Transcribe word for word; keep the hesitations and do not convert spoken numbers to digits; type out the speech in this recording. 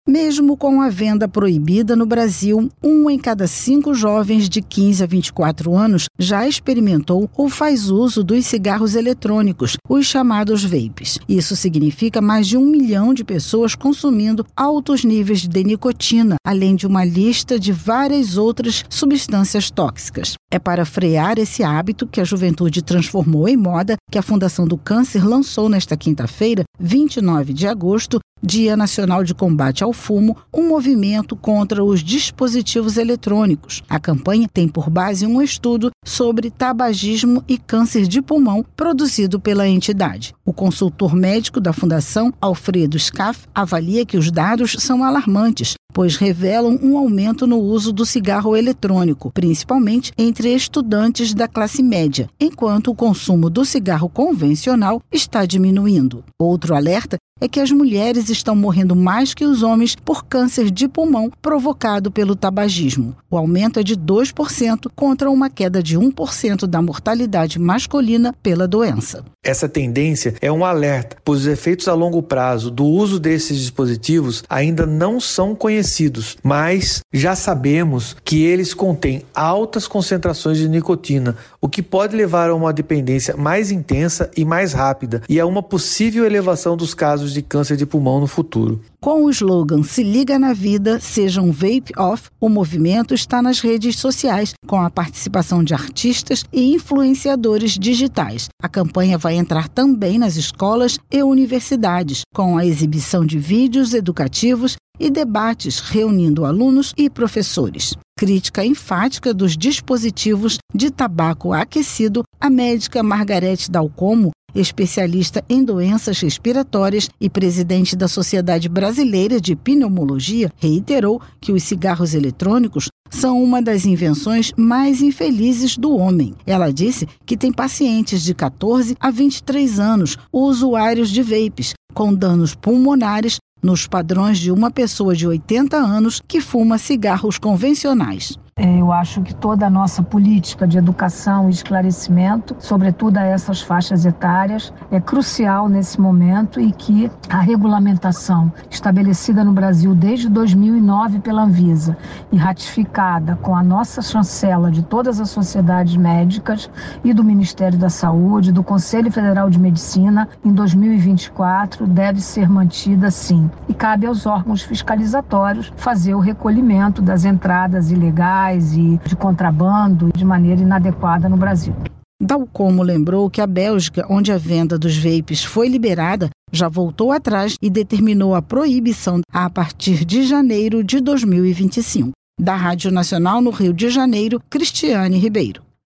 Mesmo com a venda proibida no Brasil, um em cada cinco jovens de quinze a vinte e quatro anos já experimentou ou faz uso dos cigarros eletrônicos, os chamados vapes. Isso significa mais de um milhão de pessoas consumindo altos níveis de nicotina, além de uma lista de várias outras substâncias tóxicas. É para frear esse hábito que a juventude transformou em moda que a Fundação do Câncer lançou nesta quinta-feira, vinte e nove de agosto, Dia Nacional de Combate ao Fumo, um movimento contra os dispositivos eletrônicos. A campanha tem por base um estudo sobre tabagismo e câncer de pulmão produzido pela entidade. O consultor médico da Fundação, Alfredo Scaff, avalia que os dados são alarmantes, pois revelam um aumento no uso do cigarro eletrônico, principalmente entre estudantes da classe média, enquanto o consumo do cigarro convencional está diminuindo. Outro alerta é que as mulheres estão morrendo mais que os homens por câncer de pulmão provocado pelo tabagismo. O aumento é de dois por cento contra uma queda de um por cento da mortalidade masculina pela doença. Essa tendência é um alerta, pois os efeitos a longo prazo do uso desses dispositivos ainda não são conhecidos, mas já sabemos que eles contêm altas concentrações de nicotina, o que pode levar a uma dependência mais intensa e mais rápida e a uma possível elevação dos casos de câncer de pulmão no futuro. Com o slogan Se Liga na Vida, Seja um Vape Off, o movimento está nas redes sociais, com a participação de artistas e influenciadores digitais. A campanha vai entrar também nas escolas e universidades, com a exibição de vídeos educativos e debates reunindo alunos e professores. Crítica enfática dos dispositivos de tabaco aquecido, a médica Margarete Dalcomo, especialista em doenças respiratórias e presidente da Sociedade Brasileira de Pneumologia, reiterou que os cigarros eletrônicos são uma das invenções mais infelizes do homem. Ela disse que tem pacientes de catorze a vinte e três anos, usuários de vapes, com danos pulmonares nos padrões de uma pessoa de oitenta anos que fuma cigarros convencionais. Eu acho que toda a nossa política de educação e esclarecimento, sobretudo a essas faixas etárias, é crucial nesse momento e que a regulamentação estabelecida no Brasil desde dois mil e nove pela Anvisa e ratificada com a nossa chancela de todas as sociedades médicas e do Ministério da Saúde, do Conselho Federal de Medicina, em dois mil e vinte e quatro, deve ser mantida sim. E cabe aos órgãos fiscalizatórios fazer o recolhimento das entradas ilegais e de contrabando de maneira inadequada no Brasil. Dalcomo lembrou que a Bélgica, onde a venda dos vapes foi liberada, já voltou atrás e determinou a proibição a partir de janeiro de dois mil e vinte e cinco. Da Rádio Nacional no Rio de Janeiro, Cristiane Ribeiro.